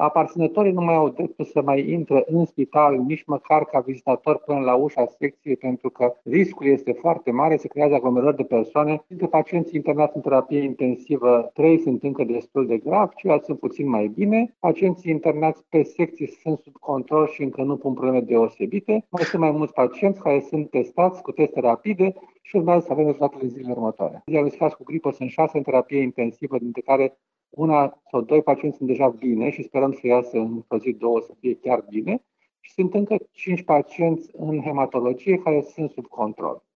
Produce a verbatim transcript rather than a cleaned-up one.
aparținătorii nu mai au dreptul să mai intre în spital, nici măcar ca vizitator până la ușa secției, pentru că riscul este foarte mare, se creează aglomerări de persoane. Dintre pacienții internați în terapie intensivă, trei sunt încă destul de grav, ceilalți sunt puțin mai bine. Pacienții internați pe secții sunt sub control și încă nu pun probleme deosebite. Mai sunt mai mulți pacienți care sunt testați cu teste rapide și urmează să avem rezultatele în zilele următoare. Diagnosticați cu gripă sunt șase în terapie intensivă, dintre care una sau doi pacienți sunt deja bine și sperăm să iasă într-o zi, două să fie chiar bine. Și sunt încă cinci pacienți în hematologie care sunt sub control.